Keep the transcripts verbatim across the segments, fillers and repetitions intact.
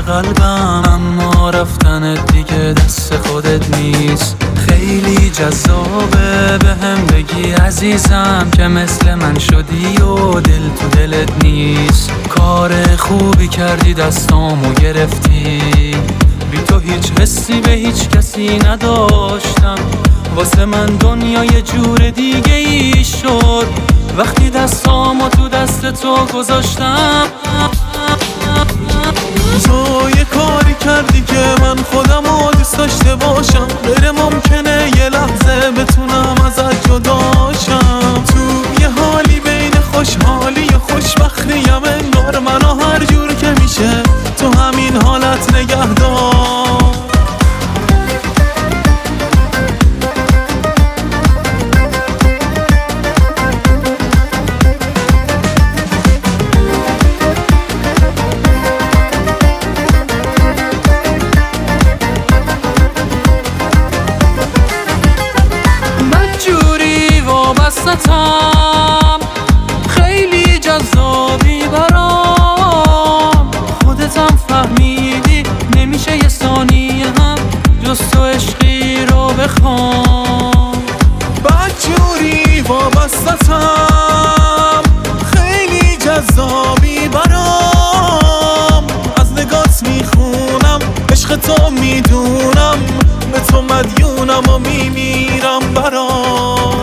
قلبم، اما رفتنت دیگه دست خودت نیست. خیلی جذابه به هم بگی عزیزم که مثل من شدی و دل تو دلت نیست. کار خوبی کردی دستامو گرفتی، بی تو هیچ حسی به هیچ کسی نداشتم. واسه من دنیا یه جور دیگه ای شد وقتی دستامو تو دست تو گذاشتم. تو یه کاری کردی که من خودمو دوست داشته باشم، غیر ممکنه یه لحظه بتونم ازت جداشم. تو یه حالی بین خوشحالی و خوشبختیم، انگار منو هر جور که میشه تو همین حالت نگه دار. خیلی جذابی برام، خودتم فهمیدی نمیشه یه ثانیه هم جز تو عشقی رو بخوام. بدجوری وابستم، خیلی جذابی برام. از نگات میخونم عشق تو میدونم، به تو مدیونم و میمیرم برام.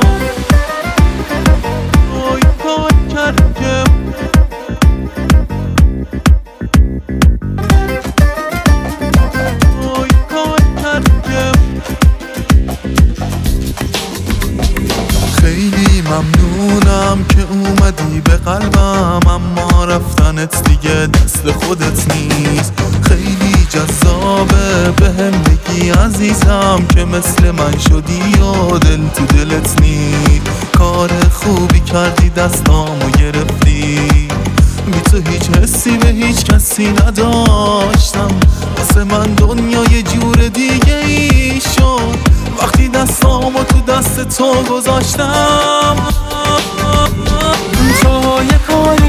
خیلی ممنونم که اومدی به قلبم، اما رفتنت دیگه دست خودت نیست. خیلی جذابه به هم بگی عزیزم که مثل من شدی و دل تو دلت نیست. کار خوبی کردی دستامو گرفتی، بی تو هیچ حسی به هیچ کسی نداشتم. واسه من دنیا یه جور دیگه ای شد وقتی دستامو تو دست تو گذاشتم. تو یه کاری